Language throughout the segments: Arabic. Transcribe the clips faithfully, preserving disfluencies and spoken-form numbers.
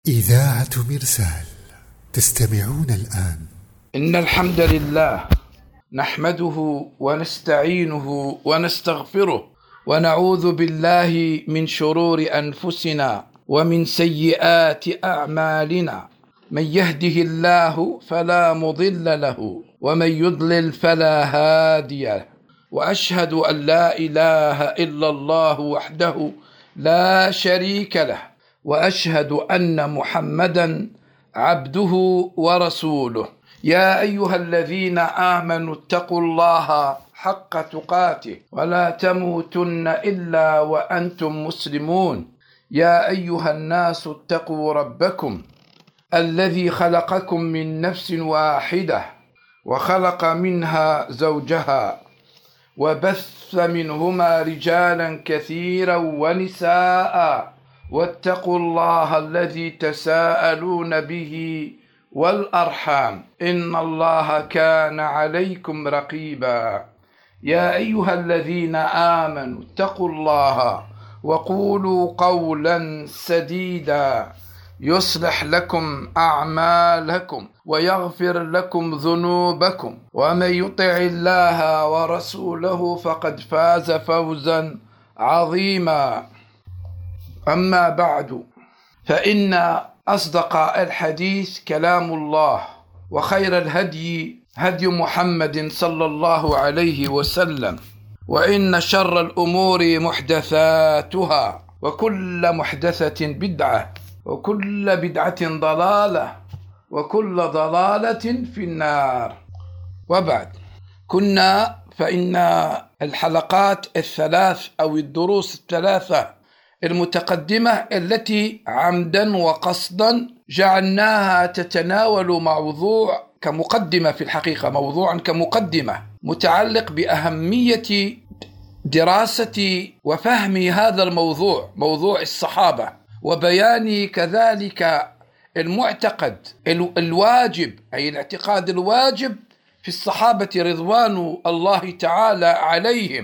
إذاعة مرسال تستمعون الآن. إن الحمد لله نحمده ونستعينه ونستغفره ونعوذ بالله من شرور أنفسنا ومن سيئات أعمالنا. من يهده الله فلا مضل له ومن يضلل فلا هادي له، وأشهد أن لا إله إلا الله وحده لا شريك له، وأشهد أن محمدا عبده ورسوله. يا أيها الذين آمنوا اتقوا الله حق تقاته ولا تموتن إلا وأنتم مسلمون. يا أيها الناس اتقوا ربكم الذي خلقكم من نفس واحدة وخلق منها زوجها وبث منهما رجالا كثيرا ونساء، واتقوا الله الذي تساءلون به والأرحام إن الله كان عليكم رقيبا. يا أيها الذين آمنوا اتقوا الله وقولوا قولا سديدا يصلح لكم أعمالكم ويغفر لكم ذنوبكم، ومن يطع الله ورسوله فقد فاز فوزا عظيما. أما بعد، فإن أصدق الحديث كلام الله، وخير الهدي هدي محمد صلى الله عليه وسلم، وإن شر الأمور محدثاتها، وكل محدثة بدعة، وكل بدعة ضلالة، وكل ضلالة في النار. وبعد، كنا فإن الحلقات الثلاث أو الدروس الثلاثة المتقدمة التي عمدا وقصدا جعلناها تتناول موضوع كمقدمة، في الحقيقة موضوعا كمقدمة متعلق بأهمية دراسة وفهم هذا الموضوع، موضوع الصحابة، وبيان كذلك المعتقد الواجب، أي الاعتقاد الواجب في الصحابة رضوان الله تعالى عليهم.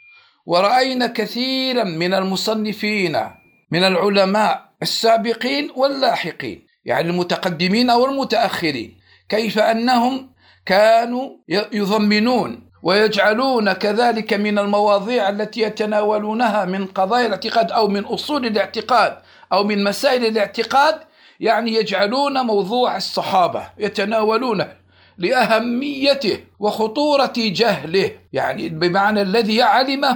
ورأينا كثيرا من المصنفين من العلماء السابقين واللاحقين، يعني المتقدمين والمتأخرين، كيف أنهم كانوا يضمنون ويجعلون كذلك من المواضيع التي يتناولونها من قضايا الاعتقاد أو من أصول الاعتقاد أو من مسائل الاعتقاد، يعني يجعلون موضوع الصحابة يتناولونه لأهميته وخطورة جهله، يعني بمعنى الذي يعلمه،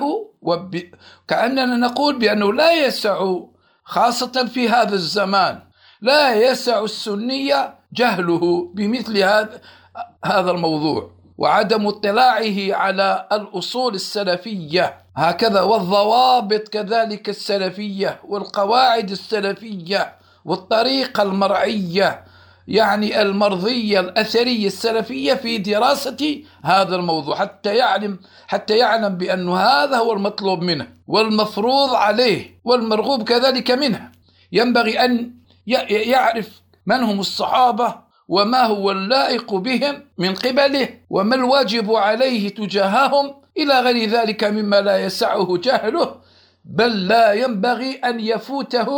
وكأننا نقول بأنه لا يسع، خاصة في هذا الزمان، لا يسع السنية جهله بمثل هذا هذا الموضوع، وعدم اطلاعه على الأصول السلفية هكذا، والضوابط كذلك السلفية، والقواعد السلفية، والطريقة المرعية، يعني المرضية الأثرية السلفية في دراسة هذا الموضوع، حتى يعلم حتى يعلم بأن هذا هو المطلوب منه والمفروض عليه والمرغوب كذلك منه. ينبغي أن يعرف من هم الصحابة، وما هو اللائق بهم من قبله، وما الواجب عليه تجاههم، إلى غير ذلك مما لا يسعه جهله، بل لا ينبغي أن يفوته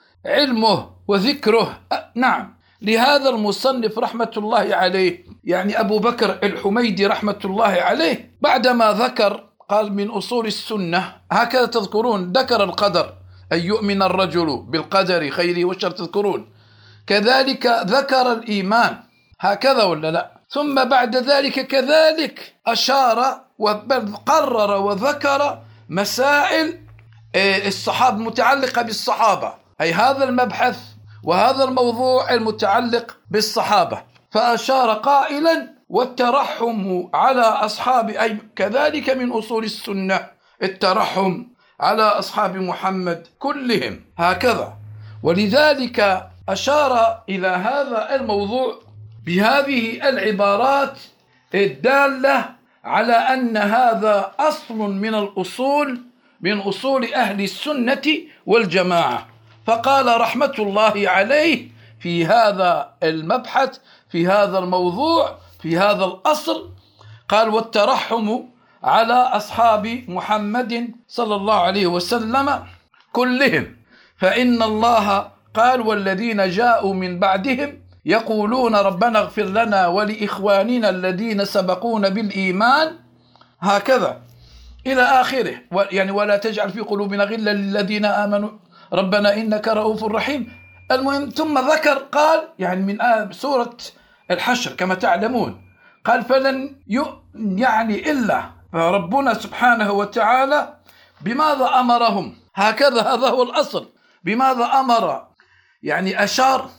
علمه وذكره. نعم، لهذا المصنف رحمة الله عليه، يعني أبو بكر الحميدي رحمة الله عليه، بعدما ذكر قال من أصول السنة هكذا تذكرون، ذكر القدر، أن يؤمن الرجل بالقدر خيره وشر، تذكرون كذلك ذكر الإيمان هكذا ولا لا؟ ثم بعد ذلك كذلك أشار وقرر وذكر مسائل الصحابة متعلقة بالصحابة، أي هذا المبحث وهذا الموضوع المتعلق بالصحابة، فأشار قائلا والترحم على أصحاب، أي كذلك من أصول السنة الترحم على أصحاب محمد كلهم هكذا. ولذلك أشار إلى هذا الموضوع بهذه العبارات الدالة على أن هذا أصل من الأصول من أصول أهل السنة والجماعة. فقال رحمة الله عليه في هذا المبحث، في هذا الموضوع، في هذا الأصل، قال والترحم على أصحاب محمد صلى الله عليه وسلم كلهم، فإن الله قال والذين جاءوا من بعدهم يقولون ربنا اغفر لنا ولإخواننا الذين سبقونا بالإيمان، هكذا إلى آخره. يعني ولا تجعل في قلوبنا غلا للذين آمنوا ربنا إنك رؤوف رحيم. المهم ثم ذكر قال يعني من آه سورة الحشر كما تعلمون قال فلن يعني إلا فربنا سبحانه وتعالى بماذا أمرهم، هكذا هذا هو الأصل. بماذا أمر؟ يعني أشار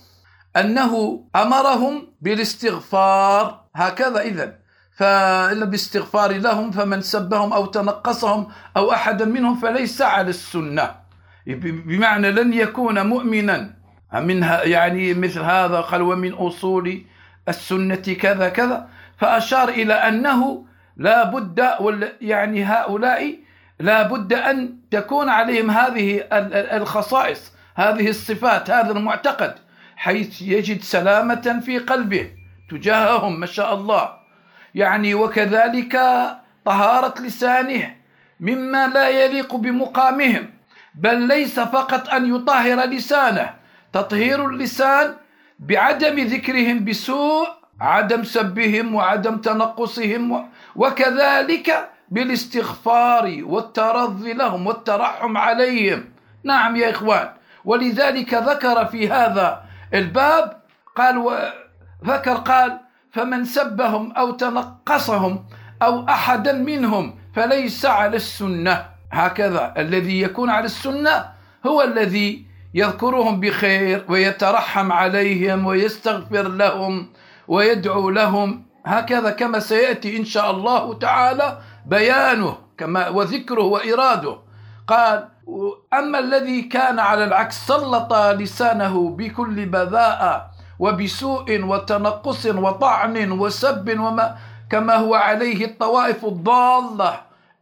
أنه أمرهم بالاستغفار، هكذا. إذن فإلا باستغفار لهم فمن سبهم أو تنقصهم أو أحدا منهم فليس على السنة، بمعنى لن يكون مؤمنا منها يعني مثل هذا. قال ومن أصول السنة كذا كذا، فأشار إلى أنه لا بد يعني هؤلاء لا بد أن تكون عليهم هذه الخصائص، هذه الصفات، هذا المعتقد، حيث يجد سلامة في قلبه تجاههم ما شاء الله يعني، وكذلك طهارة لسانه مما لا يليق بمقامهم، بل ليس فقط أن يطهر لسانه، تطهير اللسان بعدم ذكرهم بسوء، عدم سبهم وعدم تنقصهم، وكذلك بالاستغفار والترضي لهم والترحم عليهم. نعم يا إخوان، ولذلك ذكر في هذا الباب قال ذكر قال فمن سبهم أو تنقصهم أو أحدا منهم فليس على السنة، هكذا. الذي يكون على السنة هو الذي يذكرهم بخير ويترحم عليهم ويستغفر لهم ويدعو لهم، هكذا كما سيأتي إن شاء الله تعالى بيانه كما وذكره وإراده. قال أما الذي كان على العكس سلط لسانه بكل بذاء وبسوء وتنقص وطعن وسب وما كما هو عليه الطوائف الضالة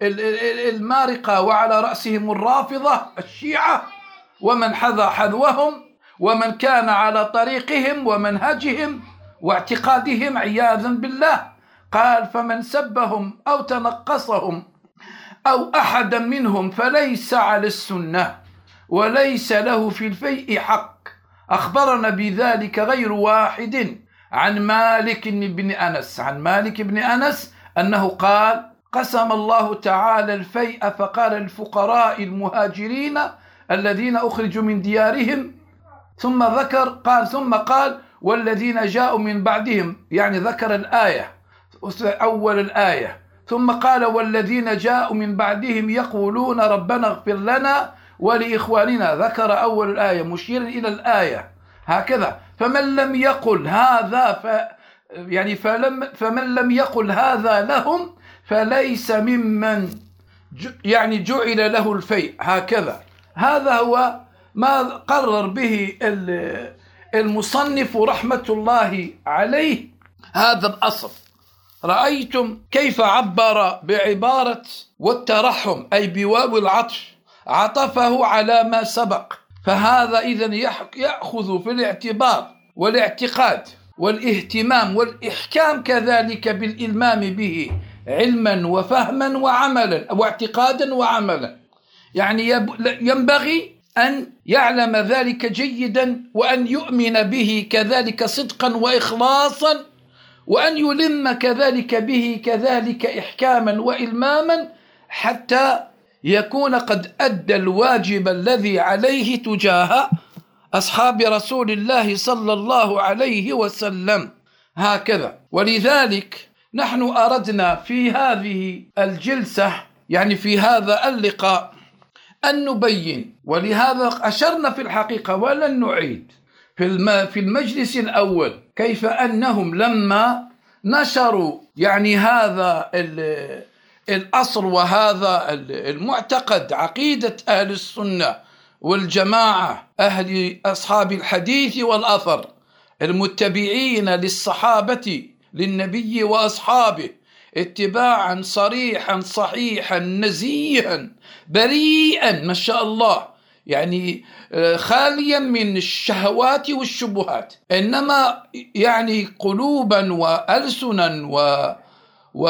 المارقة، وعلى رأسهم الرافضة الشيعة ومن حذا حذوهم ومن كان على طريقهم ومنهجهم واعتقادهم عياذا بالله. قال فمن سبهم أو تنقصهم أو أحدا منهم فليس على السنة وليس له في الفيء حق. أخبرنا بذلك غير واحد عن مالك بن أنس عن مالك بن أنس أنه قال قسم الله تعالى الفيء فقال الفقراء المهاجرين الذين أخرجوا من ديارهم، ثم ذكر قال ثم قال والذين جاءوا من بعدهم، يعني ذكر الآية أول الآية، ثم قال والذين جاءوا من بعدهم يقولون ربنا اغفر لنا ولإخواننا، ذكر أول الآية مشيرا إلى الآية، هكذا. فمن لم يقل هذا ف يعني فلم فمن لم يقل هذا لهم فليس ممن ج... يعني جعل له الفيء، هكذا. هذا هو ما قرر به المصنف رحمة الله عليه هذا الأصل. رأيتم كيف عبر بعبارة والترحم أي بواو العطف، عطفه على ما سبق، فهذا إذن يأخذ في الاعتبار والاعتقاد والاهتمام والإحكام كذلك بالإلمام به علما وفهما وعملا واعتقادا وعملا. يعني ينبغي أن يعلم ذلك جيدا وأن يؤمن به كذلك صدقا وإخلاصا، وأن يلم كذلك به كذلك إحكاما وإلماما، حتى يكون قد أدى الواجب الذي عليه تجاه أصحاب رسول الله صلى الله عليه وسلم، هكذا. ولذلك نحن أردنا في هذه الجلسة يعني في هذا اللقاء أن نبين، ولهذا أشرنا في الحقيقة ولن نعيد في المجلس الأول كيف أنهم لما نشروا يعني هذا الأصل وهذا المعتقد عقيدة أهل السنة والجماعة أهل أصحاب الحديث والأثر المتبعين للصحابة للنبي وأصحابه اتباعا صريحا صحيحا نزيها بريئا ما شاء الله، يعني خاليا من الشهوات والشبهات، إنما يعني قلوبا وألسنا و و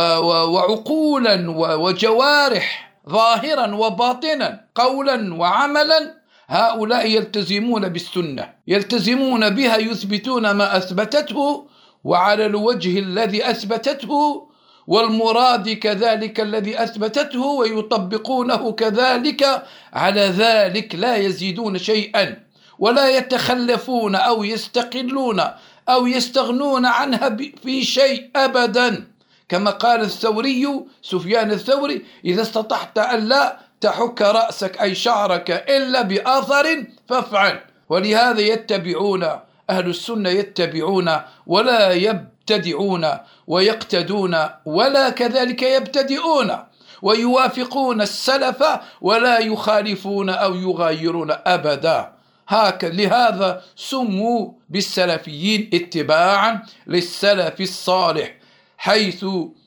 وعقولا وجوارح ظاهرا وباطنا قولا وعملا هؤلاء يلتزمون بالسنة، يلتزمون بها، يثبتون ما أثبتته وعلى الوجه الذي أثبتته، والمراد كذلك الذي أثبتته، ويطبقونه كذلك على ذلك، لا يزيدون شيئا ولا يتخلفون أو يستقلون أو يستغنون عنها في شيء أبدا. كما قال الثوري سفيان الثوري: إذا استطعت أن لا تحك رأسك أي شعرك إلا بأثر فافعل. ولهذا يتبعون أهل السنة، يتبعون ولا يبتدعون ويقتدون، ولا كذلك يبتدئون، ويوافقون السلف ولا يخالفون أو يغايرون أبدا. هكذا لهذا سموا بالسلفيين اتباعا للسلف الصالح، حيث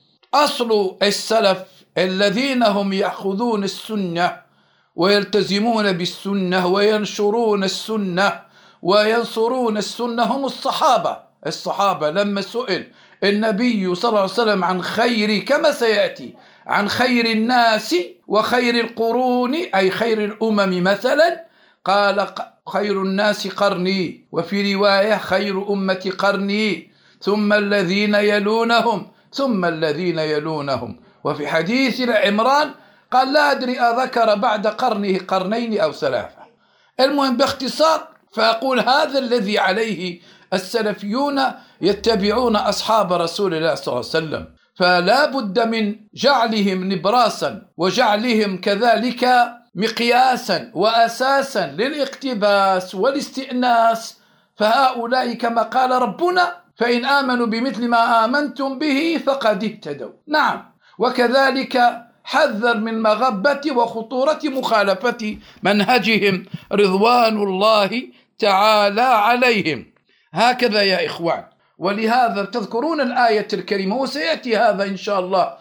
أصل السلف الذين هم يأخذون السنة ويلتزمون بالسنة وينشرون السنة وينصرون السنة هم الصحابة. الصحابة لما سئل النبي صلى الله عليه وسلم عن خير، كما سيأتي، عن خير الناس وخير القرون أي خير الأمم مثلا، قال: خير الناس قرني، وفي رواية: خير أمة قرني، ثم الذين يلونهم، ثم الذين يلونهم. وفي حديث عمران قال: لا أدري أذكر بعد قرنه قرنين أو ثلاثة. المهم باختصار، فأقول هذا الذي عليه السلفيون، يتبعون أصحاب رسول الله صلى الله عليه وسلم، فلا بد من جعلهم نبراسا وجعلهم كذلك مقياسا وأساسا للاقتباس والاستئناس. فهؤلاء كما قال ربنا: فإن آمنوا بمثل ما آمنتم به فقد اهتدوا. نعم، وكذلك حذر من مغبة وخطورة مخالفة منهجهم رضوان الله تعالى عليهم. هكذا يا إخوان. ولهذا تذكرون الآية الكريمة، وسيأتي هذا إن شاء الله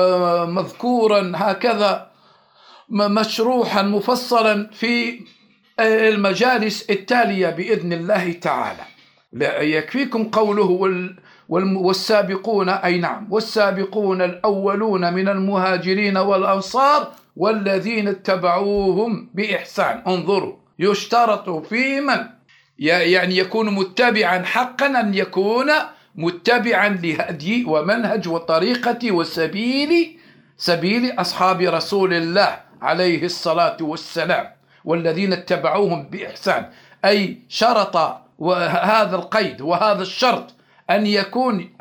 مذكورا هكذا مشروحا مفصلا في المجالس التالية بإذن الله تعالى. لا يكفيكم قوله والسابقون، أي نعم، والسابقون الأولون من المهاجرين والأنصار والذين اتبعوهم بإحسان. انظروا، يشترط في من يعني يكون متبعا حقا أن يكون متبعا لهدي ومنهج وطريقة وسبيل سبيل أصحاب رسول الله عليه الصلاة والسلام، والذين اتبعوهم بإحسان. أي شرط وهذا القيد وهذا الشرط أن يكون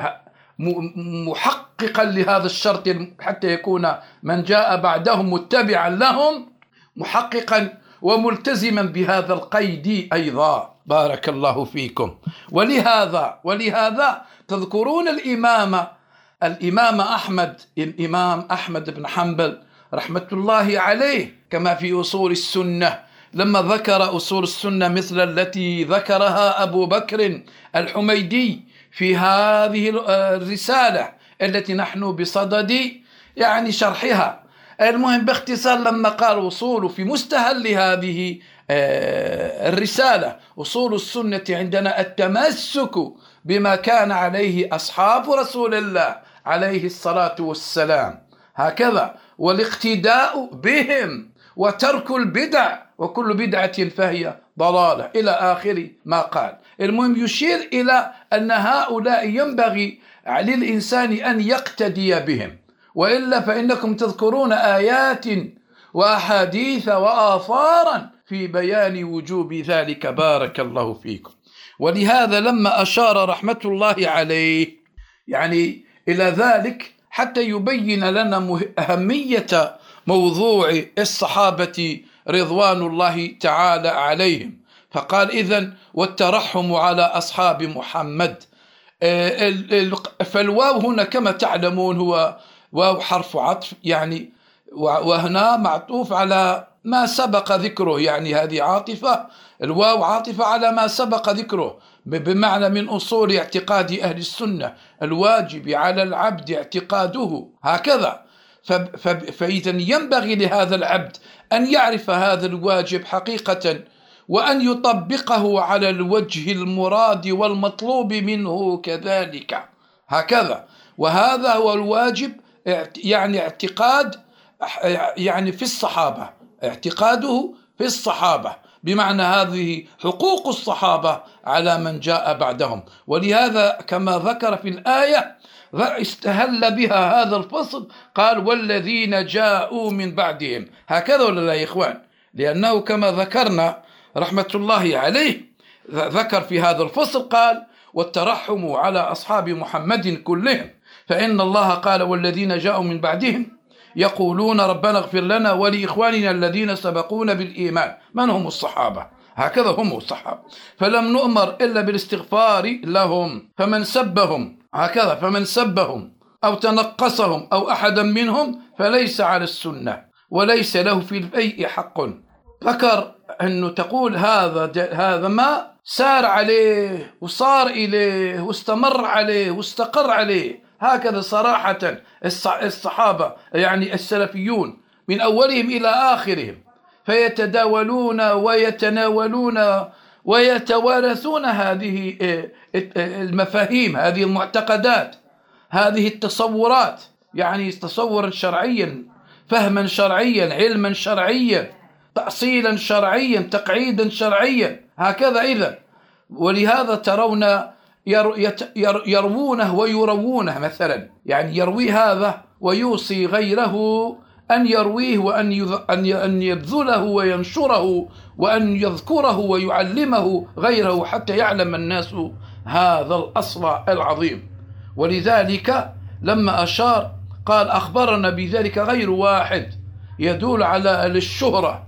محققا لهذا الشرط، حتى يكون من جاء بعدهم متبعا لهم محققا وملتزما بهذا القيد أيضا. بارك الله فيكم. ولهذا ولهذا تذكرون الإمام الإمام أحمد الإمام أحمد بن حنبل رحمة الله عليه، كما في أصول السنة، لما ذكر أصول السنة مثل التي ذكرها أبو بكر الحميدي في هذه الرسالة التي نحن بصدد يعني شرحها. المهم باختصار، لما قال أصول في مستهل هذه الرسالة: أصول السنة عندنا التمسك بما كان عليه أصحاب رسول الله عليه الصلاة والسلام، هكذا، والاقتداء بهم، وترك البدع، وكل بدعة فهي ضلالة، إلى آخر ما قال. المهم يشير إلى أن هؤلاء ينبغي للإنسان أن يقتدي بهم، وإلا فإنكم تذكرون آيات وأحاديث وآثارا في بيان وجوب ذلك. بارك الله فيكم. ولهذا لما أشار رحمة الله عليه يعني إلى ذلك حتى يبين لنا أهمية موضوع الصحابة رضوان الله تعالى عليهم، فقال: إذن والترحم على أصحاب محمد. فالواو هنا كما تعلمون هو واو حرف عطف، يعني وهنا معطوف على ما سبق ذكره، يعني هذه عاطفة، الواو عاطفة على ما سبق ذكره، بمعنى من أصول اعتقاد أهل السنة الواجب على العبد اعتقاده، هكذا. فإذا ينبغي لهذا العبد أن يعرف هذا الواجب حقيقة، وأن يطبقه على الوجه المراد والمطلوب منه كذلك، هكذا. وهذا هو الواجب، يعني اعتقاد يعني في الصحابة، اعتقاده في الصحابة، بمعنى هذه حقوق الصحابة على من جاء بعدهم. ولهذا كما ذكر في الآية استهل بها هذا الفصل، قال والذين جاءوا من بعدهم. هكذا ولا لا يا إخوان؟ لأنه كما ذكرنا رحمة الله عليه ذكر في هذا الفصل قال والترحم على أصحاب محمد كلهم، فإن الله قال والذين جاءوا من بعدهم يقولون ربنا اغفر لنا ولإخواننا الذين سبقونا بالإيمان. من هم الصحابة؟ هكذا هم الصحابة. فلم نؤمر إلا بالاستغفار لهم، فمن سبهم هكذا فمن سبهم أو تنقصهم أو أحدا منهم فليس على السنة وليس له في الفيء حق. ذكر أنه تقول هذا هذا ما سار عليه وصار إليه واستمر عليه واستقر عليه. هكذا صراحة الصحابة يعني السلفيون من أولهم إلى آخرهم، فيتداولون ويتناولون ويتوارثون هذه المفاهيم، هذه المعتقدات، هذه التصورات، يعني تصورا شرعيا، فهما شرعيا، علما شرعيا، تأصيلا شرعيا، تقعيدا شرعيا، هكذا إذا. ولهذا ترون يروونه ويروونه مثلا، يعني يروي هذا ويوصي غيره أن يرويه وأن يبذله وينشره وأن يذكره ويعلمه غيره حتى يعلم الناس هذا الأصل العظيم. ولذلك لما أشار قال أخبرنا بذلك غير واحد، يدل على الشهرة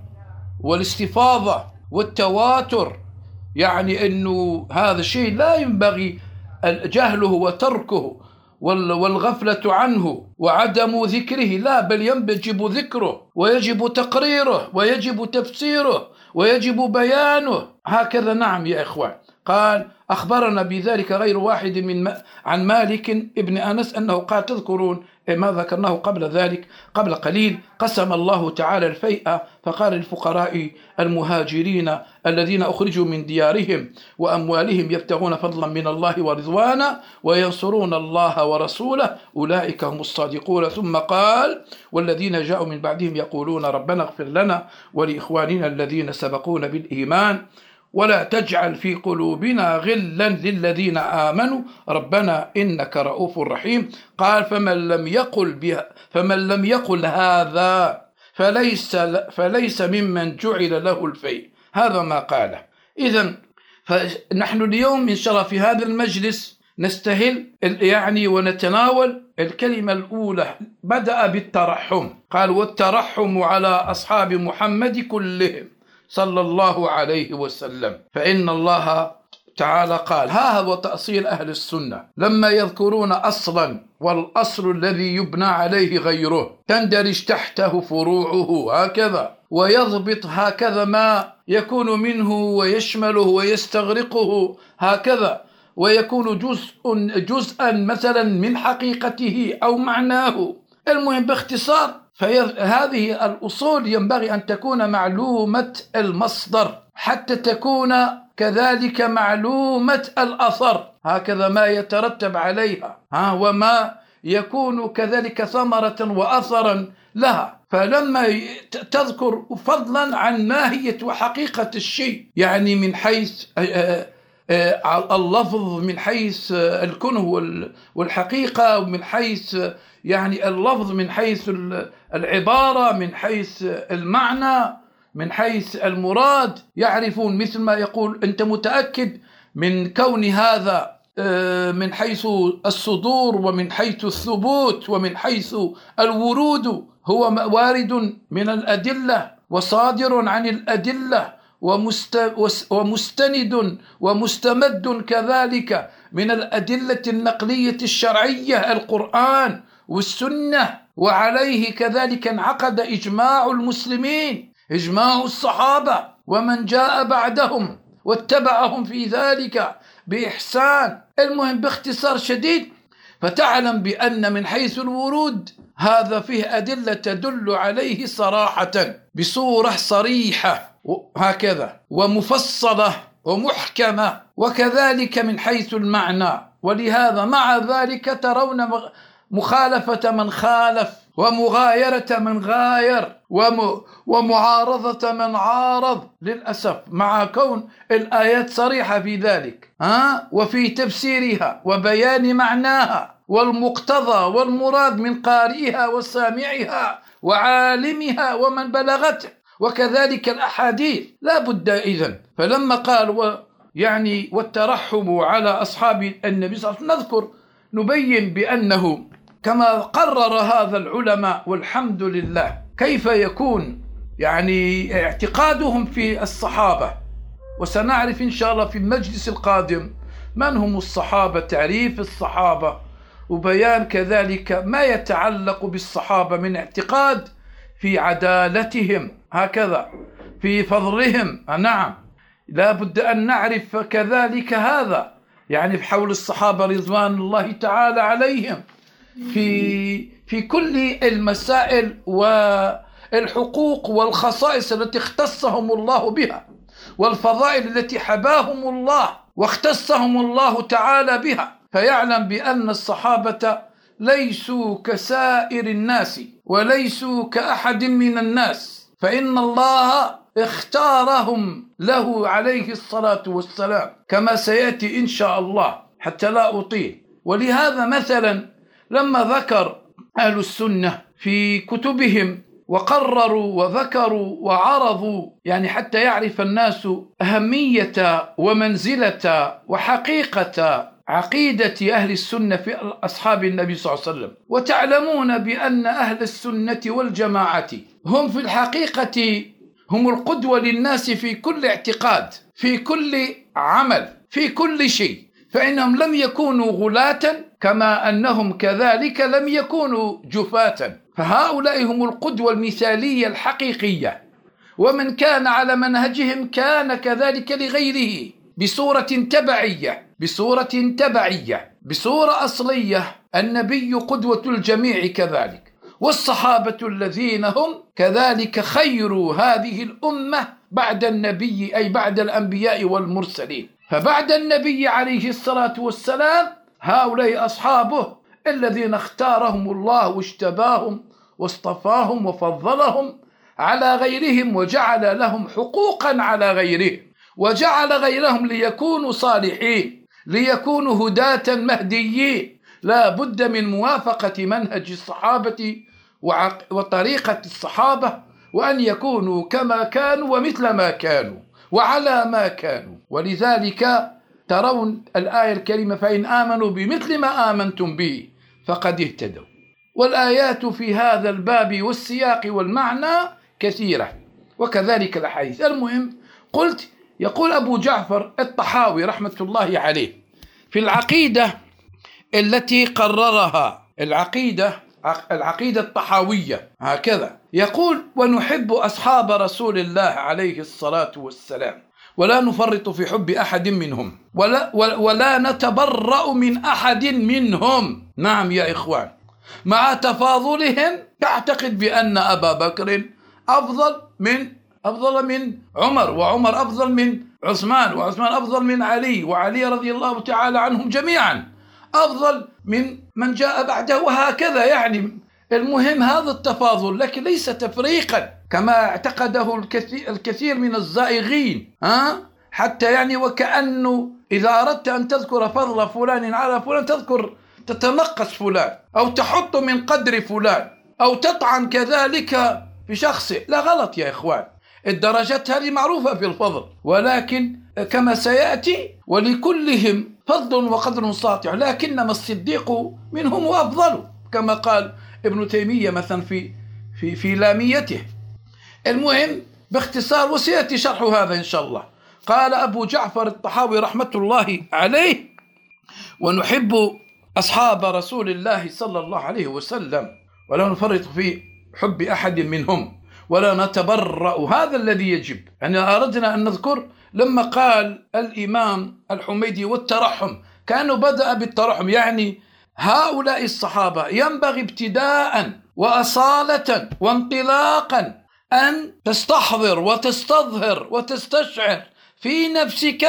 والاستفاضة والتواتر، يعني أنه هذا الشيء لا ينبغي جهله وتركه والغفلة عنه وعدم ذكره، لا بل يجب ذكره ويجب تقريره ويجب تفسيره ويجب بيانه. هكذا نعم يا إخوان. قال أخبرنا بذلك غير واحد من عن مالك ابن أنس أنه قال تذكرون ما ذكرناه قبل ذلك قبل قليل، قسم الله تعالى الفيء فقال للفقراء المهاجرين الذين أخرجوا من ديارهم وأموالهم يبتغون فضلا من الله ورضوانا وينصرون الله ورسوله أولئك هم الصادقون. ثم قال والذين جاءوا من بعدهم يقولون ربنا اغفر لنا ولإخواننا الذين سبقونا بالإيمان ولا تجعل في قلوبنا غلا للذين آمنوا ربنا إنك رؤوف رحيم. قال فمن لم يقل بها فمن لم يقل هذا فليس فليس ممن جعل له الفيء. هذا ما قاله. إذن فنحن اليوم إن شاء الله في هذا المجلس نستهل يعني ونتناول الكلمة الأولى. بدأ بالترحم، قال والترحم على أصحاب محمد كلهم صلى الله عليه وسلم، فإن الله تعالى قال ها هو تأصيل أهل السنة لما يذكرون أصلا والأصل الذي يبنى عليه غيره تندرج تحته فروعه هكذا، ويضبط هكذا ما يكون منه ويشمله ويستغرقه هكذا، ويكون جزء جزءا مثلا من حقيقته أو معناه. المهم باختصار فهذه الأصول ينبغي أن تكون معلومة المصدر حتى تكون كذلك معلومة الأثر، هكذا ما يترتب عليها ها وما يكون كذلك ثمرة وأثرا لها. فلما تذكر فضلا عن ماهية وحقيقة الشيء، يعني من حيث اللفظ، من حيث الكنه والحقيقة، ومن حيث يعني اللفظ، من حيث العبارة، من حيث المعنى، من حيث المراد، يعرفون مثل ما يقول أنت متأكد من كون هذا من حيث الصدور ومن حيث الثبوت ومن حيث الورود هو وارد من الأدلة وصادر عن الأدلة ومستند ومستمد كذلك من الأدلة النقلية الشرعية القرآن والسنة، وعليه كذلك انعقد إجماع المسلمين، إجماع الصحابة ومن جاء بعدهم واتبعهم في ذلك بإحسان. المهم باختصار شديد فتعلم بأن من حيث الورود هذا فيه أدلة تدل عليه صراحة بصورة صريحة هكذا ومفصلة ومحكمة، وكذلك من حيث المعنى. ولهذا مع ذلك ترون مخالفة من خالف، ومغايرة من غاير، ومعارضة من عارض، للأسف، مع كون الآيات صريحة في ذلك ها وفي تفسيرها وبيان معناها والمقتضى والمراد من قارئها وسامعها وعالمها ومن بلغته، وكذلك الأحاديث لا بد إذن. فلما قال و يعني والترحم على أصحاب النبي صلى الله عليه وسلم، نذكر نبين بأنه كما قرر هذا العلماء والحمد لله كيف يكون يعني اعتقادهم في الصحابة، وسنعرف إن شاء الله في المجلس القادم من هم الصحابة، تعريف الصحابة، وبيان كذلك ما يتعلق بالصحابة من اعتقاد في عدالتهم، هكذا في فضلهم. نعم، لا بد أن نعرف كذلك هذا يعني في حول الصحابة رضوان الله تعالى عليهم في في كل المسائل والحقوق والخصائص التي اختصهم الله بها، والفضائل التي حباهم الله واختصهم الله تعالى بها. فيعلم بأن الصحابة ليسوا كسائر الناس وليسوا كأحد من الناس، فإن الله اختارهم له عليه الصلاة والسلام كما سيأتي إن شاء الله حتى لا أطيل. ولهذا مثلا لما ذكر أهل السنة في كتبهم وقرروا وذكروا وعرضوا يعني حتى يعرف الناس أهمية ومنزلة وحقيقة عقيدة أهل السنة في أصحاب النبي صلى الله عليه وسلم، وتعلمون بأن أهل السنة والجماعة هم في الحقيقة هم القدوة للناس في كل اعتقاد، في كل عمل، في كل شيء، فإنهم لم يكونوا غلاة كما أنهم كذلك لم يكونوا جفاة، فهؤلاء هم القدوة المثالية الحقيقية، ومن كان على منهجهم كان كذلك لغيره بصورة تبعية بصورة تبعية بصورة أصلية. النبي قدوة الجميع كذلك، والصحابة الذين هم كذلك خير هذه الأمة بعد النبي، أي بعد الأنبياء والمرسلين. فبعد النبي عليه الصلاة والسلام هؤلاء أصحابه الذين اختارهم الله واجتباهم واصطفاهم وفضلهم على غيرهم، وجعل لهم حقوقا على غيرهم، وجعل غيرهم ليكونوا صالحين، ليكونوا هداة مهديين. لا بد من موافقة منهج الصحابة وطريقة الصحابة، وأن يكونوا كما كانوا ومثل ما كانوا وعلى ما كانوا. ولذلك ترون الآية الكريمة فإن آمنوا بمثل ما آمنتم به فقد اهتدوا. والآيات في هذا الباب والسياق والمعنى كثيرة، وكذلك الحديث. المهم قلت يقول أبو جعفر الطحاوي رحمة الله عليه في العقيدة التي قررها، العقيدة العقيدة الطحاوية، هكذا يقول: ونحب أصحاب رسول الله عليه الصلاة والسلام ولا نفرط في حب أحد منهم ولا, ولا نتبرأ من أحد منهم. نعم يا إخوان، مع تفاضلهم تعتقد بأن أبا بكر أفضل من أفضل من عمر، وعمر أفضل من عثمان، وعثمان أفضل من علي، وعلي رضي الله تعالى عنهم جميعا أفضل من من جاء بعده، وهكذا. يعني المهم هذا التفاضل، لكن ليس تفريقا كما اعتقده الكثير, الكثير من الزائغين، ها حتى يعني وكأنه إذا أردت أن تذكر فضل فلان على فلان تذكر تتنقص فلان أو تحط من قدر فلان أو تطعن كذلك في شخصه. لا، غلط يا إخوان، الدرجات هذه معروفة في الفضل، ولكن كما سيأتي ولكلهم فضل وقدر ساطع، لكنما الصديق منهم أفضل كما قال ابن تيمية مثلا في في في لاميته. المهم باختصار، وسيأتي شرح هذا إن شاء الله. قال أبو جعفر الطحاوي رحمة الله عليه: ونحب أصحاب رسول الله صلى الله عليه وسلم ولا نفرط في حب أحد منهم ولا نتبرأ. هذا الذي يجب. يعني أردنا أن نذكر لما قال الإمام الحميدي والترحم، كانوا بدأ بالترحم، يعني هؤلاء الصحابة ينبغي ابتداء وأصالة وانطلاقا أن تستحضر وتستظهر وتستشعر في نفسك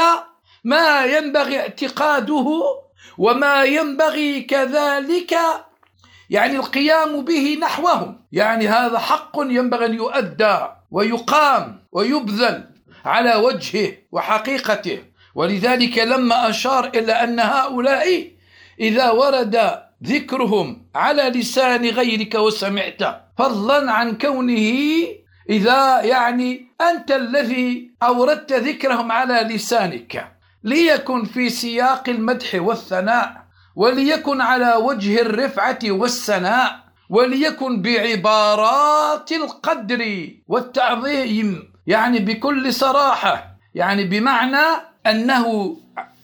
ما ينبغي اعتقاده وما ينبغي كذلك يعني القيام به نحوهم، يعني هذا حق ينبغي أن يؤدى ويقام ويبذل على وجهه وحقيقته. ولذلك لما أشار إلى أن هؤلاء إذا ورد ذكرهم على لسان غيرك وسمعته، فضلا عن كونه إذا يعني أنت الذي أوردت ذكرهم على لسانك، ليكن في سياق المدح والثناء، وليكن على وجه الرفعة والسناء، وليكن بعبارات القدر والتعظيم، يعني بكل صراحة، يعني بمعنى أنه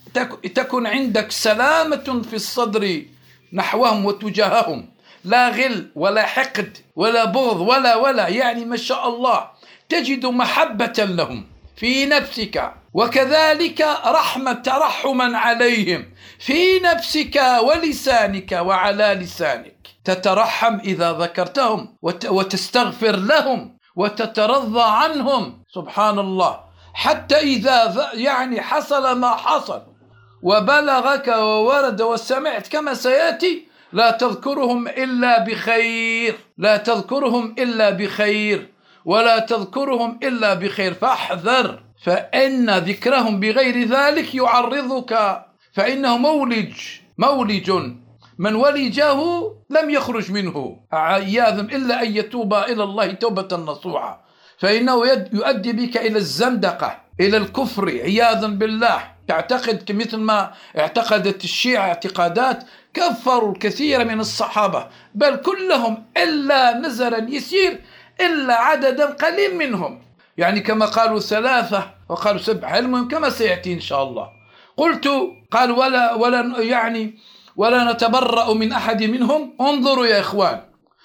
تكن عندك سلامة في الصدر نحوهم وتجاههم، لا غل ولا حقد ولا بغض ولا ولا يعني ما شاء الله تجد محبة لهم في نفسك، وكذلك رحمة ترحما عليهم في نفسك ولسانك وعلى لسانك، تترحم إذا ذكرتهم وتستغفر لهم وتترضى عنهم، سبحان الله، حتى إذا يعني حصل ما حصل وبلغك وورد وسمعت كما سيأتي لا تذكرهم إلا بخير، لا تذكرهم إلا بخير، ولا تذكرهم إلا بخير، فاحذر، فإن ذكرهم بغير ذلك يعرضك، فإنه مولج مولج من ولجه لم يخرج منه عياذا إلا أن يتوب إلى الله توبة نصوحة، فإنه يؤدي بك إلى الزندقة، إلى الكفر عياذا بالله. تعتقد مثل ما اعتقدت الشيعة اعتقادات، كفروا الكثير من الصحابة، بل كلهم إلا نزلا يسير، إلا عددا قليل منهم، يعني كما قالوا ثلاثة وقالوا سبعة، المهم كما سيأتي إن شاء الله. قلت قال ولا ولا يعني ولا نتبرأ من أحد منهم، انظروا يا إخوان،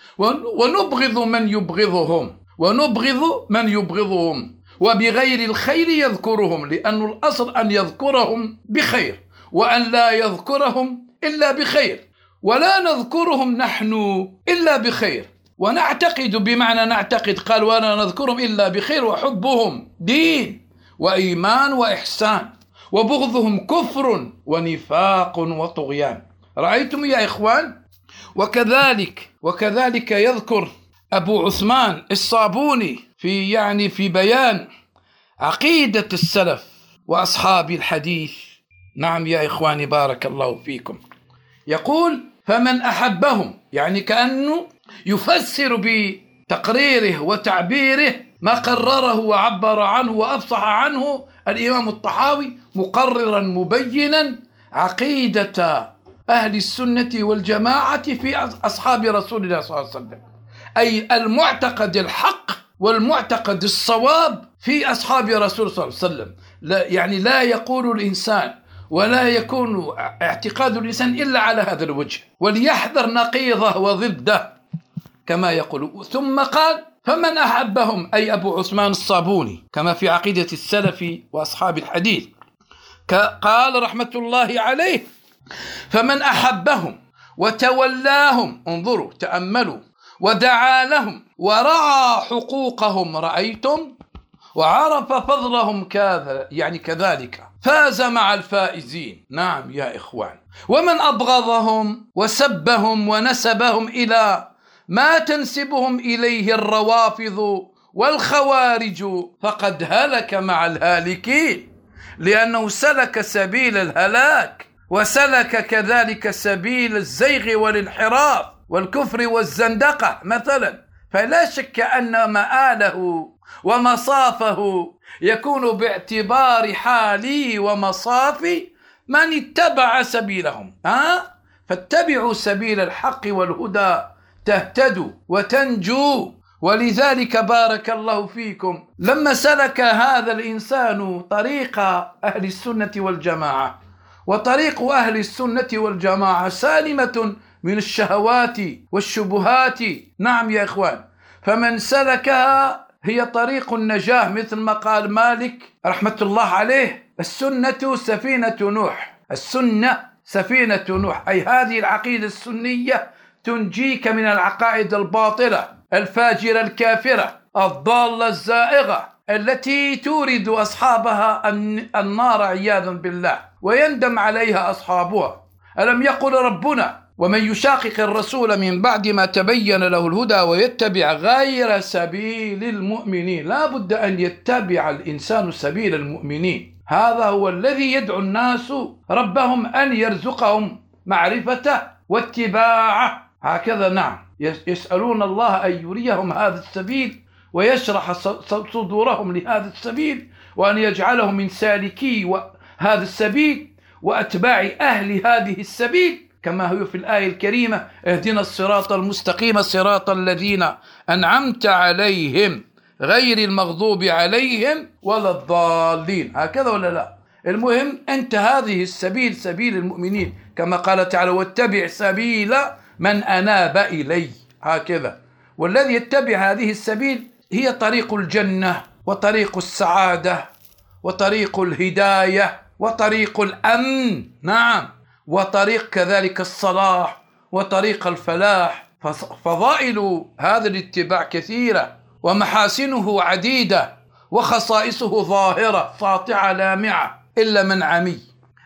ونبغض من يبغضهم ونبغض من يبغضهم وبغير الخير يذكرهم، لأن الأصل أن يذكرهم بخير وأن لا يذكرهم إلا بخير، ولا نذكرهم نحن إلا بخير، ونعتقد بمعنى نعتقد، قال ولا نذكرهم إلا بخير، وحبهم دين وإيمان وإحسان، وبغضهم كفر ونفاق وطغيان. رأيتم يا إخوان؟ وكذلك وكذلك يذكر أبو عثمان الصابوني في يعني في بيان عقيدة السلف وأصحاب الحديث، نعم يا إخواني بارك الله فيكم، يقول فمن أحبهم، يعني كأنه يفسر بتقريره وتعبيره ما قرره وعبر عنه وأفصح عنه الإمام الطحاوي، مقررا مبينا عقيدة أهل السنة والجماعة في أصحاب رسول الله صلى الله عليه وسلم، أي المعتقد الحق والمعتقد الصواب في أصحاب رسول الله صلى الله عليه وسلم. لا يعني لا يقول الإنسان ولا يكون اعتقاد الإنسان إلا على هذا الوجه، وليحذر نقيضه وضده كما يقول. ثم قال فمن أحبهم، أي أبو عثمان الصابوني كما في عقيدة السلف وأصحاب الحديث، قال رحمة الله عليه فمن أحبهم وتولاهم، انظروا تأملوا، ودعا لهم ورعى حقوقهم، رأيتم، وعرف فضلهم كذا يعني كذلك فاز مع الفائزين. نعم يا إخوان. ومن أبغضهم وسبهم ونسبهم إلى ما تنسبهم إليه الروافض والخوارج فقد هلك مع الهالكين، لأنه سلك سبيل الهلاك، وسلك كذلك سبيل الزيغ والانحراف والكفر والزندقة مثلا. فلا شك أن مآله ومصافه يكون باعتبار حالي ومصاف من اتبع سبيلهم. ها؟ فاتبعوا سبيل الحق والهدى تهتدوا وتنجوا. ولذلك بارك الله فيكم لما سلك هذا الإنسان طريق أهل السنة والجماعة، وطريق أهل السنة والجماعة سالمة من الشهوات والشبهات، نعم يا إخوان، فمن سلكها هي طريق النجاة، مثل ما قال مالك رحمة الله عليه السنة سفينة نوح، السنة سفينة نوح، أي هذه العقيدة السنية تنجيك من العقائد الباطلة الفاجرة الكافرة الضالة الزائغة التي تورد أصحابها النار عياذا بالله ويندم عليها أصحابها. ألم يقل ربنا ومن يشاقق الرسول من بعد ما تبين له الهدى ويتبع غير سبيل المؤمنين. لا بد أن يتبع الإنسان سبيل المؤمنين، هذا هو الذي يدعو الناس ربهم أن يرزقهم معرفته واتباعه. هكذا نعم يسألون الله أن يريهم هذا السبيل ويشرح صدورهم لهذا السبيل، وأن يجعلهم من سالكي هذا السبيل وأتباع أهل هذه السبيل، كما هو في الآية الكريمة: اهدنا الصراط المستقيم صراط الذين أنعمت عليهم غير المغضوب عليهم ولا الضالين. هكذا ولا لا؟ المهم أنت هذه السبيل سبيل المؤمنين، كما قال تعالى: واتبع سبيل من أناب إلي. هكذا، والذي يتبع هذه السبيل هي طريق الجنة وطريق السعادة وطريق الهداية وطريق الأمن، نعم، وطريق كذلك الصلاح وطريق الفلاح. فضائل هذا الاتباع كثيرة ومحاسنه عديدة وخصائصه ظاهرة ساطعة لامعة إلا من عمي.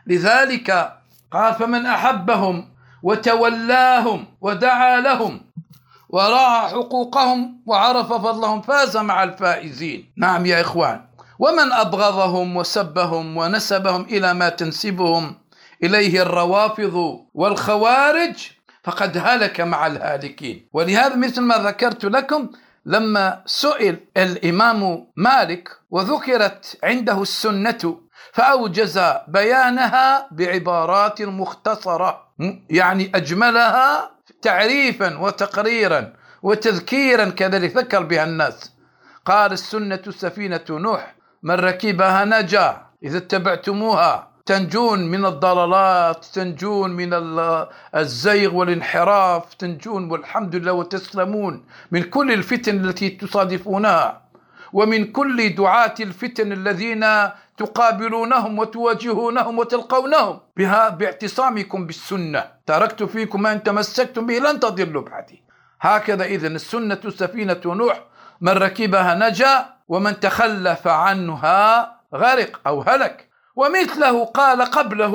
لذلك قال: فمن أحبهم وتولاهم ودعا لهم وراعى حقوقهم وعرف فضلهم فاز مع الفائزين. نعم يا إخوان. ومن أبغضهم وسبهم ونسبهم إلى ما تنسبهم إليه الروافض والخوارج فقد هلك مع الهالكين. ولهذا مثل ما ذكرت لكم لما سئل الإمام مالك وذكرت عنده السنة فأوجز بيانها بعبارات مختصرة، يعني أجملها تعريفا وتقريرا وتذكيرا كذلك ذكر بها الناس. قال: السنة سفينة نوح، من ركبها نجا، إذا اتبعتموها تنجون من الضلالات، تنجون من الزيغ والانحراف، تنجون والحمد لله وتسلمون من كل الفتن التي تصادفونها ومن كل دعاة الفتن الذين تقابلونهم وتواجهونهم وتلقونهم بها باعتصامكم بالسنة. تركت فيكم ما إن تمسكتم به لن تضلوا بعدي. هكذا إذن السنة سفينة نوح، من ركبها نجا ومن تخلف عنها غرق أو هلك. ومثله قال قبله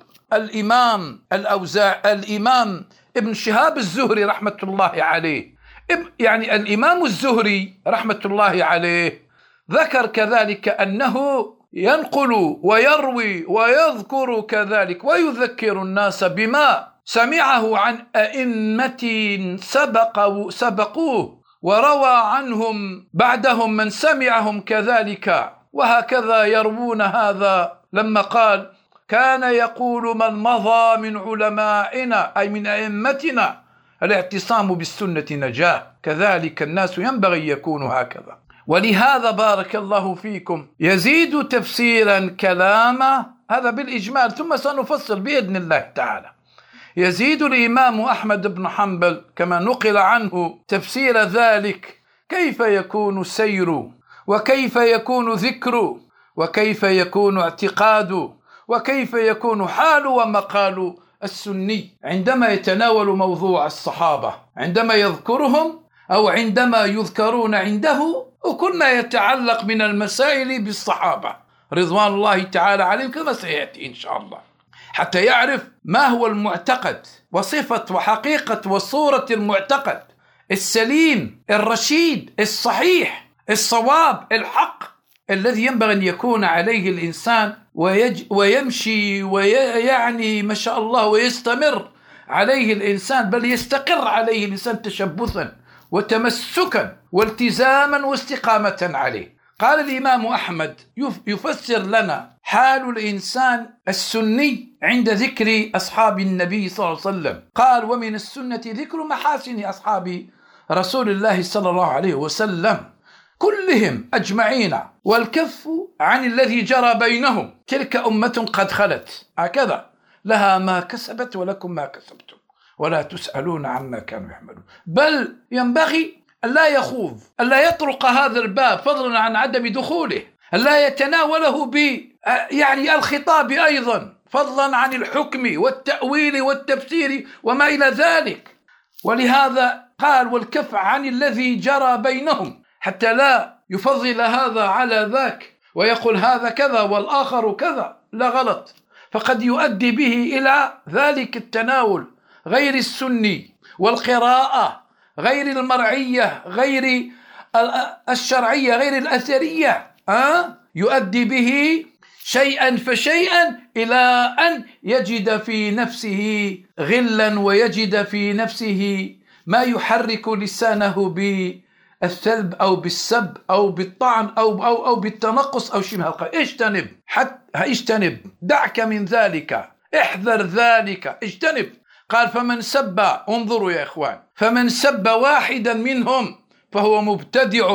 الإمام الأوزاع الإمام ابن شهاب الزهري رحمة الله عليه. يعني الإمام الزهري رحمة الله عليه ذكر كذلك أنه ينقل ويروي ويذكر كذلك ويذكر الناس بما سمعه عن أئمة سبق سبقوه وروى عنهم بعدهم من سمعهم كذلك. وهكذا يروون هذا لما قال: كان يقول من مضى من علمائنا أي من أئمتنا الاعتصام بالسنة نجاه. كذلك الناس ينبغي يكونوا هكذا. ولهذا بارك الله فيكم يزيد تفسيرا كلامه هذا بالإجمال، ثم سنفصل بإذن الله تعالى. يزيد الإمام أحمد بن حنبل كما نقل عنه تفسير ذلك: كيف يكون السير وكيف يكون ذكر وكيف يكون اعتقاد وكيف يكون حال ومقال السني عندما يتناول موضوع الصحابة، عندما يذكرهم أو عندما يذكرون عنده، وكل ما يتعلق من المسائل بالصحابة رضوان الله تعالى عليهم كما سيأتي إن شاء الله، حتى يعرف ما هو المعتقد وصفة وحقيقة وصورة المعتقد السليم الرشيد الصحيح الصواب الحق الذي ينبغي أن يكون عليه الإنسان ويج ويمشي ويعني ما شاء الله ويستمر عليه الإنسان، بل يستقر عليه الإنسان تشبثا وتمسكا والتزاما واستقامة عليه. قال الإمام أحمد يفسر لنا حال الإنسان السني عند ذكر أصحاب النبي صلى الله عليه وسلم. قال: ومن السنة ذكر محاسن أصحاب رسول الله صلى الله عليه وسلم كلهم أجمعين والكف عن الذي جرى بينهم، تلك أمة قد خلت، هكذا لها ما كسبت ولكم ما كسبتم ولا تسألون عما كانوا يعملون. بل ينبغي ألا يخوض ألا يطرق هذا الباب فضلا عن عدم دخوله، ألا يتناوله ب يعني الخطاب أيضا فضلا عن الحكم والتأويل والتفسير وما إلى ذلك. ولهذا قال: والكف عن الذي جرى بينهم، حتى لا يفضل هذا على ذاك ويقول هذا كذا والآخر كذا، لا، غلط، فقد يؤدي به إلى ذلك التناول غير السني، والقراءة غير المرعية غير الشرعية غير الأثرية، أه؟ يؤدي به شيئا فشيئا إلى أن يجد في نفسه غلا، ويجد في نفسه ما يحرك لسانه بالثلب أو بالسب أو بالطعن أو, أو, أو بالتنقص أو شيء من هذا. اجتنب، حتى اجتنب، دعك من ذلك، احذر ذلك، اجتنب. قال فمن سب، انظروا يا إخوان، فمن سب واحدا منهم فهو مبتدع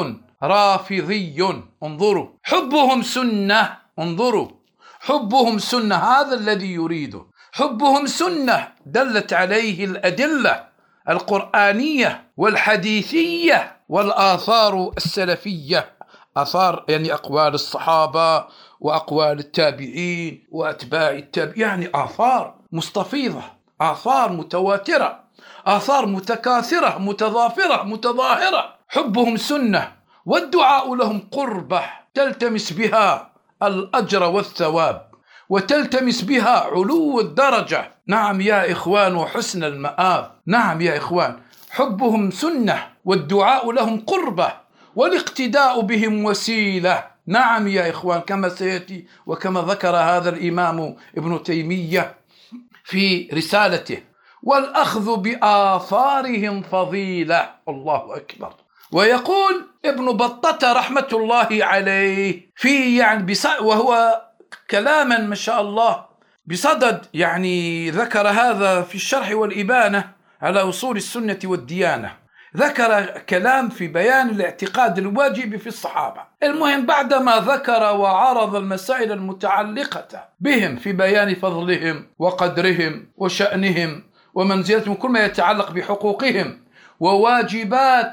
رافضي. انظروا، حبهم سنة، انظروا، حبهم سنة، هذا الذي يريده، حبهم سنة دلت عليه الأدلة القرآنية والحديثية والآثار السلفية، آثار يعني أقوال الصحابة وأقوال التابعين وأتباع التابعين، يعني آثار مستفيضة، آثار متواترة، آثار متكاثرة متضافرة متظاهرة. حبهم سنة، والدعاء لهم قربة تلتمس بها الأجر والثواب، وتلتمس بها علو الدرجة. نعم يا إخوان، وحسن المآب. نعم يا إخوان، حبهم سنة، والدعاء لهم قربة، والاقتداء بهم وسيلة. نعم يا إخوان، كما سيأتي وكما ذكر هذا الإمام ابن تيمية في رسالته، والأخذ بآثارهم فضيلة. الله أكبر. ويقول ابن بطة رحمة الله عليه في يعني وهو كلاما ما شاء الله بصدد، يعني ذكر هذا في الشرح والإبانة على أصول السنة والديانة، ذكر كلام في بيان الاعتقاد الواجب في الصحابة. المهم بعدما ذكر وعرض المسائل المتعلقة بهم في بيان فضلهم وقدرهم وشأنهم ومنزلتهم، كل ما يتعلق بحقوقهم وواجبات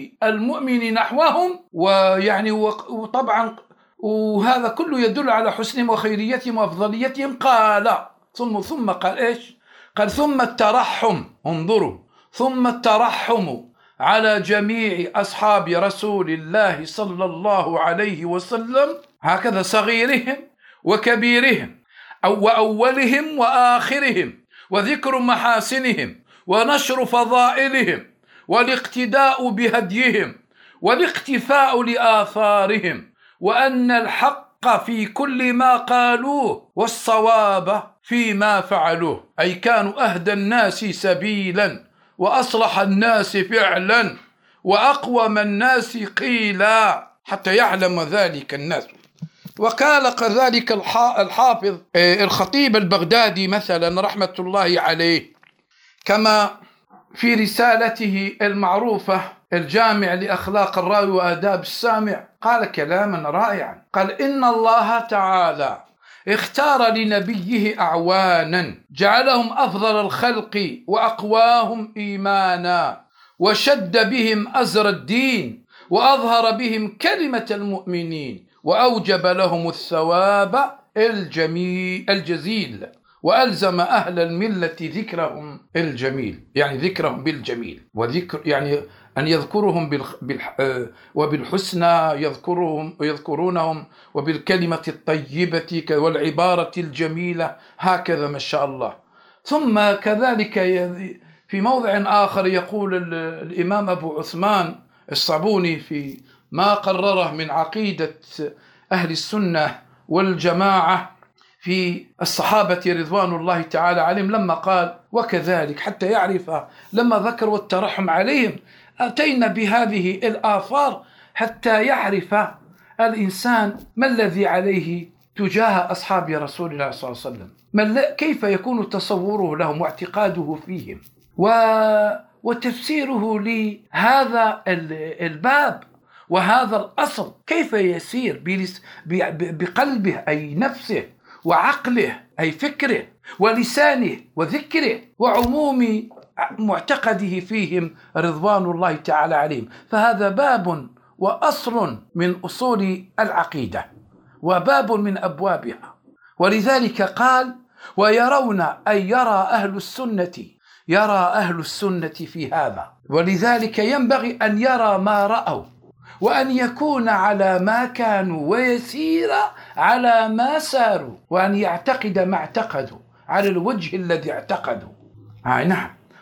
المؤمن نحوهم، ويعني وطبعا وهذا كله يدل على حسنهم وخيريتهم وأفضليتهم. قال ثم ثم قال إيش؟ قال ثم الترحم، انظروا، ثم الترحم على جميع أصحاب رسول الله صلى الله عليه وسلم، هكذا صغيرهم وكبيرهم، أو وأولهم وآخرهم، وذكر محاسنهم ونشر فضائلهم، والاقتداء بهديهم، والاقتفاء لآثارهم، وأن الحق في كل ما قالوه والصواب فيما فعلوه، أي كانوا أهدى الناس سبيلا وأصلح الناس فعلا وأقوم الناس قيلا، حتى يعلم ذلك الناس. وقال كذلك الحافظ الخطيب البغدادي مثلا رحمة الله عليه، كما في رسالته المعروفة الجامع لأخلاق الراوي وآداب السامع، قال كلاما رائعا، قال إن الله تعالى اختار لنبيه أعوانا جعلهم أفضل الخلق وأقواهم إيمانا، وشد بهم أزر الدين، وأظهر بهم كلمة المؤمنين، وأوجب لهم الثواب الجميل الجزيل، وألزم أهل الملة ذكرهم الجميل، يعني ذكرهم بالجميل، وذكر يعني أن يذكرهم بالح... وبالحسنى يذكرهم ويذكرونهم وبالكلمة الطيبة والعبارة الجميلة، هكذا ما شاء الله. ثم كذلك في موضع آخر يقول الإمام أبو عثمان الصابوني في ما قرره من عقيدة أهل السنة والجماعة في الصحابة رضوان الله تعالى عليهم، لما قال وكذلك، حتى يعرف لما ذكر والترحم عليهم، أتينا بهذه الآثار حتى يعرف الإنسان ما الذي عليه تجاه أصحاب رسول الله صلى الله عليه وسلم، كيف يكون تصوره لهم واعتقاده فيهم و... وتفسيره لهذا الباب وهذا الأصل، كيف يسير بلس... بقلبه أي نفسه وعقله أي فكره ولسانه وذكره وعموم معتقده فيهم رضوان الله تعالى عليهم. فهذا باب وأصل من أصول العقيدة وباب من أبوابها. ولذلك قال ويرون أي يرى أهل السنة يرى أهل السنة في هذا، ولذلك ينبغي أن يرى ما رأوا، وأن يكون على ما كانوا، ويسير على ما ساروا، وأن يعتقد ما اعتقدوا على الوجه الذي اعتقدوا. آه نعم.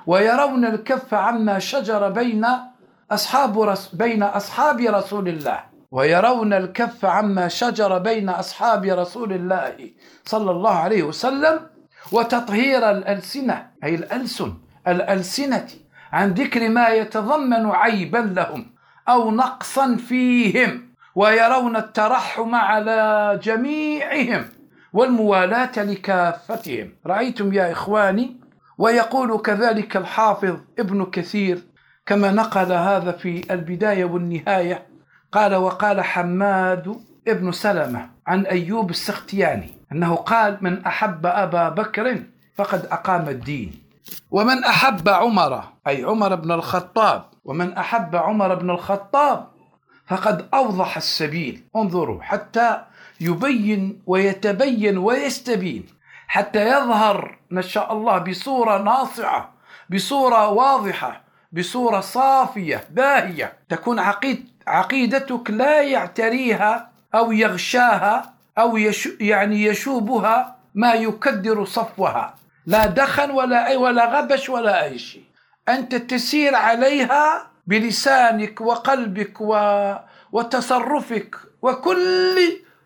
ويرون الكف عما شجر بين أصحاب رس بين أصحاب رسول الله ويرون الكف عما شجر بين أصحاب رسول الله صلى الله عليه وسلم، وتطهير الألسنة أي الألسن الألسنة عن ذكر ما يتضمن عيبا لهم أو نقصا فيهم، ويرون الترحم على جميعهم والموالاة لكافتهم. رأيتم يا إخواني؟ ويقول كذلك الحافظ ابن كثير كما نقل هذا في البداية والنهاية، قال: وقال حماد ابن سلمة عن أيوب السختياني أنه قال: من أحب أبا بكر فقد أقام الدين، ومن أحب عمر أي عمر بن الخطاب ومن أحب عمر بن الخطاب فقد أوضح السبيل. انظروا حتى يبين ويتبين ويستبين، حتى يظهر ما شاء الله بصورة ناصعة، بصورة واضحة، بصورة صافية باهية، تكون عقيد عقيدتك لا يعتريها أو يغشاها أو يش يعني يشوبها ما يكدر صفوها، لا دخن ولا أي ولا غبش ولا أي شيء. أنت تسير عليها بلسانك وقلبك و... وتصرفك وكل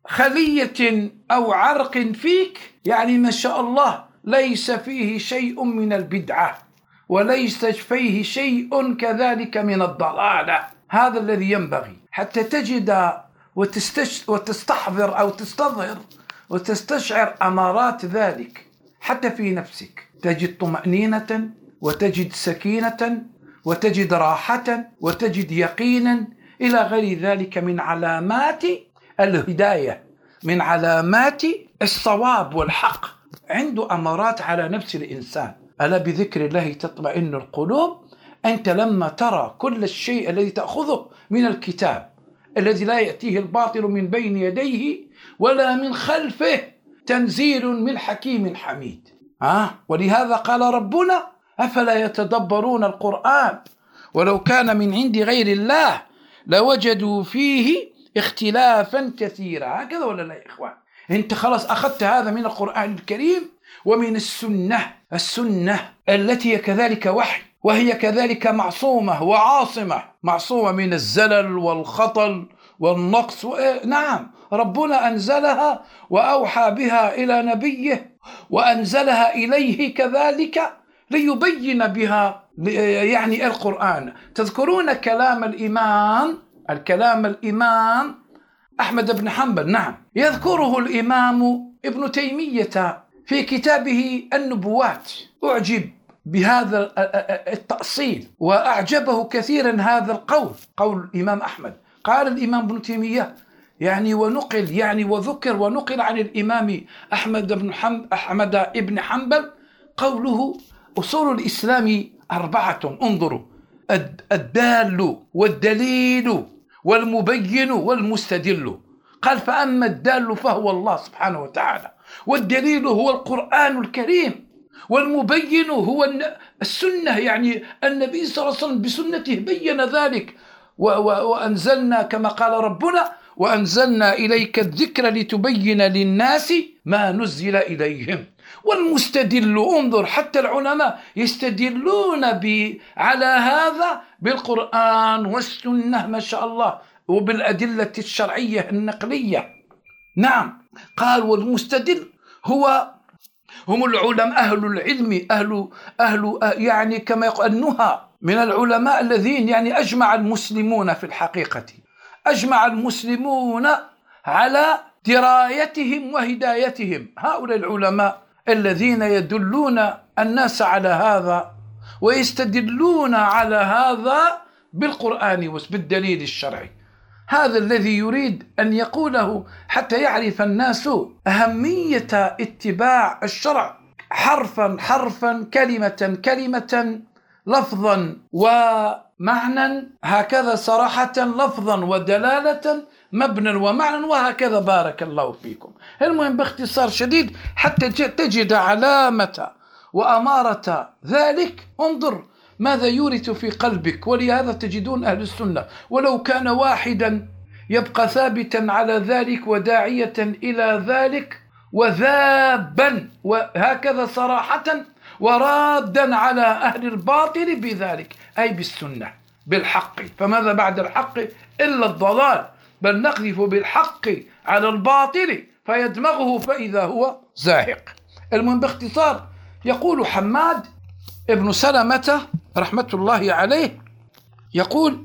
خلية أو عرق فيك، يعني ما شاء الله ليس فيه شيء من البدعة وليس فيه شيء كذلك من الضلالة. هذا الذي ينبغي حتى تجد وتستش... وتستحضر أو تستظهر وتستشعر أمارات ذلك حتى في نفسك، تجد طمأنينة وتجد سكينة وتجد راحة وتجد يقينا إلى غير ذلك من علامات الهداية، من علامات الصواب والحق. عنده أمارات على نفس الإنسان. ألا بذكر الله تطمئن القلوب. أنت لما ترى كل الشيء الذي تأخذه من الكتاب الذي لا يأتيه الباطل من بين يديه ولا من خلفه، تنزيل من حكيم حميد. آه ولهذا قال ربنا: أفلا يتدبرون القرآن ولو كان من عند غير الله لوجدوا فيه اختلافا كثيرا. هكذا ولا لا يا إخوان؟ أنت خلاص أخذت هذا من القرآن الكريم ومن السنة السنة التي كذلك وحي، وهي كذلك معصومة وعاصمة، معصومة من الزلل والخطل والنقص. نعم، ربنا أنزلها وأوحى بها إلى نبيه وأنزلها إليه كذلك ليبين بها يعني القرآن. تذكرون كلام الإمام الكلام الإمام أحمد بن حنبل، نعم، يذكره الإمام ابن تيمية في كتابه النبوات. أعجب بهذا التأصيل وأعجبه كثيرا هذا القول، قول الإمام أحمد. قال الإمام ابن تيمية يعني ونقل يعني وذكر ونقل عن الإمام أحمد بن حنبل أحمد ابن حنبل قوله: أصول الإسلام أربعة. انظروا: الدال والدليل والمبين والمستدل. قال: فأما الدال فهو الله سبحانه وتعالى، والدليل هو القرآن الكريم، والمبين هو السنة، يعني النبي صلى الله عليه وسلم بسنته بين ذلك. وأنزلنا كما قال ربنا: وأنزلنا إليك الذكر لتبين للناس ما نزل إليهم. والمستدل، انظر حتى العلماء يستدلون على هذا بالقرآن والسنة ما شاء الله وبالأدلة الشرعية النقلية. نعم، قال: والمستدل هو هم العلماء أهل العلم أهل أهل يعني كما يقول النهى من العلماء الذين يعني أجمع المسلمون في الحقيقة أجمع المسلمون على درايتهم وهدايتهم. هؤلاء العلماء الذين يدلون الناس على هذا ويستدلون على هذا بالقرآن وبالدليل الشرعي. هذا الذي يريد أن يقوله حتى يعرف الناس أهمية اتباع الشرع حرفا حرفا، كلمة كلمة، لفظا ومعنى، هكذا صراحة لفظا ودلالة، مبنى ومعنى، وهكذا. بارك الله فيكم. المهم باختصار شديد حتى تجد علامة وأمارة ذلك. انظر ماذا يورث في قلبك. ولهذا تجدون أهل السنة ولو كان واحدا يبقى ثابتا على ذلك وداعية إلى ذلك وذابا، وهكذا صراحة ورادا على أهل الباطل بذلك، أي بالسنة بالحق. فماذا بعد الحق إلا الضلال، بل نقذف بالحق على الباطل فيدمغه فإذا هو زاهق. المهم باختصار يقول حماد ابن سلمة رحمة الله عليه، يقول: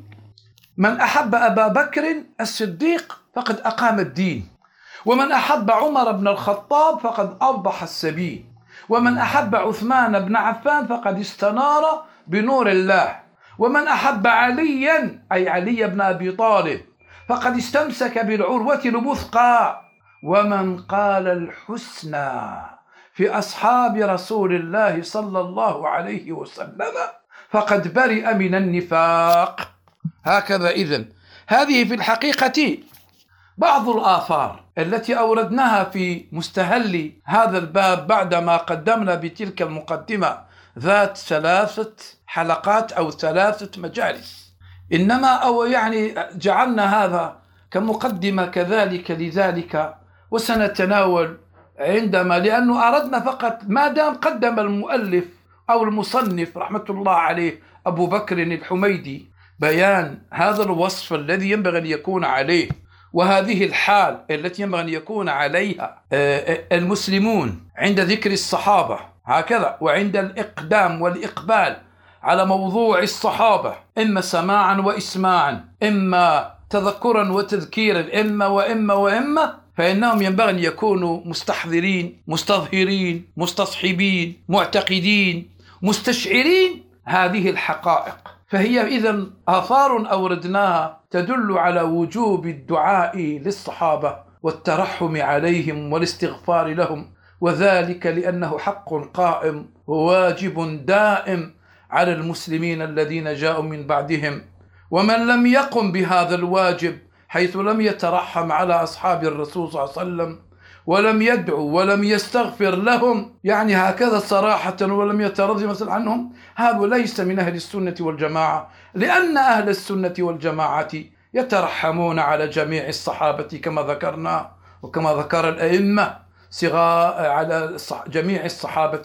من أحب أبا بكر الصديق فقد أقام الدين، ومن أحب عمر بن الخطاب فقد أوضح السبيل، ومن أحب عثمان بن عفان فقد استنار بنور الله، ومن أحب عليا أي علي بن أبي طالب فقد استمسك بالعروة الوثقى، ومن قال الحسنى في أصحاب رسول الله صلى الله عليه وسلم فقد برئ من النفاق. هكذا إذن هذه في الحقيقة بعض الآثار التي أوردناها في مستهل هذا الباب بعدما قدمنا بتلك المقدمة ذات ثلاثة حلقات أو ثلاثة مجالس، إنما أو يعني جعلنا هذا كمقدمة كذلك لذلك، وسنتناول عندما لأنه أردنا فقط ما دام قدم المؤلف أو المصنف رحمة الله عليه أبو بكر الحميدي بيان هذا الوصف الذي ينبغي أن يكون عليه وهذه الحال التي ينبغي أن يكون عليها المسلمون عند ذكر الصحابة هكذا، وعند الإقدام والإقبال على موضوع الصحابة، إما سماعا وإسماعا، إما تذكرا وتذكيرا، إما وإما وإما، فإنهم ينبغي أن يكونوا مستحضرين مستظهرين مستصحبين معتقدين مستشعرين هذه الحقائق. فهي إذن آثار أوردناها تدل على وجوب الدعاء للصحابة والترحم عليهم والاستغفار لهم، وذلك لأنه حق قائم وواجب دائم على المسلمين الذين جاءوا من بعدهم. ومن لم يقم بهذا الواجب حيث لم يترحم على أصحاب الرسول صلى الله عليه وسلم ولم يدعو ولم يستغفر لهم يعني هكذا صراحة ولم يترضي مثلا عنهم، هذا ليس من أهل السنة والجماعة، لأن أهل السنة والجماعة يترحمون على جميع الصحابة كما ذكرنا وكما ذكر الأئمة صغار على جميع الصحابة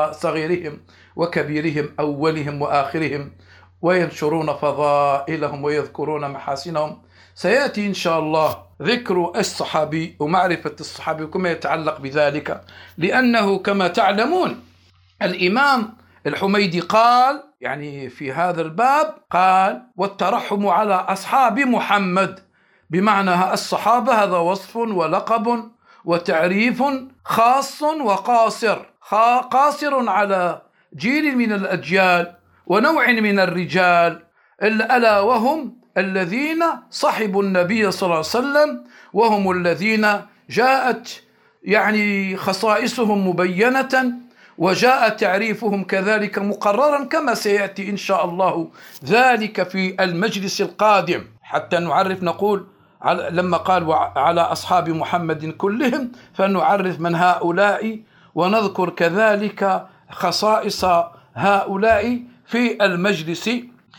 صغيرهم وكبيرهم أولهم وآخرهم، وينشرون فضائلهم ويذكرون محاسنهم. سيأتي إن شاء الله ذكر الصحابي ومعرفة الصحابي وكما يتعلق بذلك، لأنه كما تعلمون الإمام الحميدي قال يعني في هذا الباب قال: والترحم على أصحاب محمد، بمعنى الصحابة هذا وصف ولقب وتعريف خاص وقاصر، قاصر على جيل من الأجيال ونوع من الرجال، ألا وهم الذين صحبوا النبي صلى الله عليه وسلم، وهم الذين جاءت يعني خصائصهم مبينة وجاء تعريفهم كذلك مقررا كما سيأتي إن شاء الله ذلك في المجلس القادم، حتى نعرف نقول لما قال على أصحاب محمد كلهم فنعرف من هؤلاء ونذكر كذلك خصائص هؤلاء في المجلس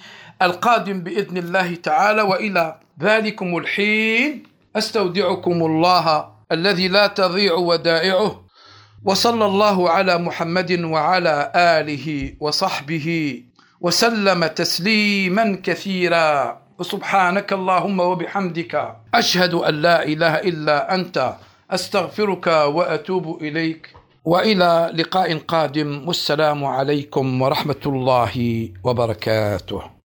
القادم بإذن الله تعالى. وإلى ذلكم الحين أستودعكم الله الذي لا تضيع ودائعه، وصلى الله على محمد وعلى آله وصحبه وسلم تسليما كثيرا. وسبحانك اللهم وبحمدك أشهد أن لا إله إلا أنت أستغفرك وأتوب إليك، وإلى لقاء قادم، والسلام عليكم ورحمة الله وبركاته.